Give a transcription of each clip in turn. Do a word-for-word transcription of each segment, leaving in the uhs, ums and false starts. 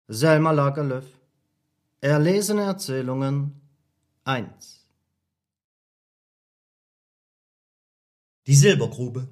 Selma Lagerlöf. Erlesene Erzählungen eins. Die Silbergrube.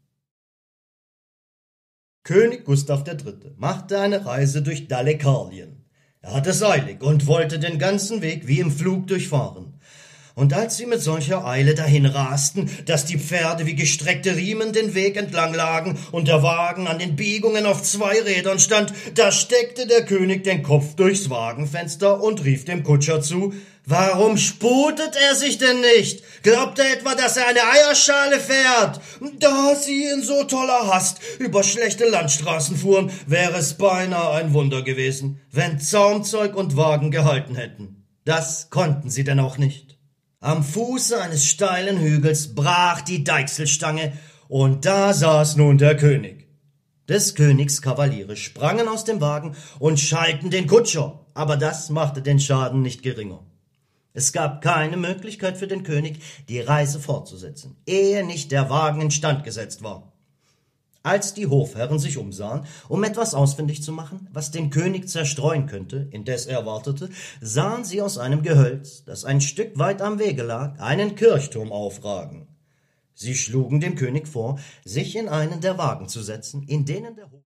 König Gustav der Dritte machte eine Reise durch Dalekarlien. Er hatte es eilig und wollte den ganzen Weg wie im Flug durchfahren. Und als sie mit solcher Eile dahin rasten, dass die Pferde wie gestreckte Riemen den Weg entlang lagen und der Wagen an den Biegungen auf zwei Rädern stand, da steckte der König den Kopf durchs Wagenfenster und rief dem Kutscher zu: »Warum sputet er sich denn nicht? Glaubt er etwa, dass er eine Eierschale fährt?« Da sie in so toller Hast über schlechte Landstraßen fuhren, wäre es beinahe ein Wunder gewesen, wenn Zaumzeug und Wagen gehalten hätten. Das konnten sie denn auch nicht. Am Fuße eines steilen Hügels brach die Deichselstange, und da saß nun der König. Des Königs Kavaliere sprangen aus dem Wagen und schalten den Kutscher, aber das machte den Schaden nicht geringer. Es gab keine Möglichkeit für den König, die Reise fortzusetzen, ehe nicht der Wagen instand gesetzt war. Als die Hofherren sich umsahen, um etwas ausfindig zu machen, was den König zerstreuen könnte, indes er wartete, sahen sie aus einem Gehölz, das ein Stück weit am Wege lag, einen Kirchturm aufragen. Sie schlugen dem König vor, sich in einen der Wagen zu setzen, in denen der Hof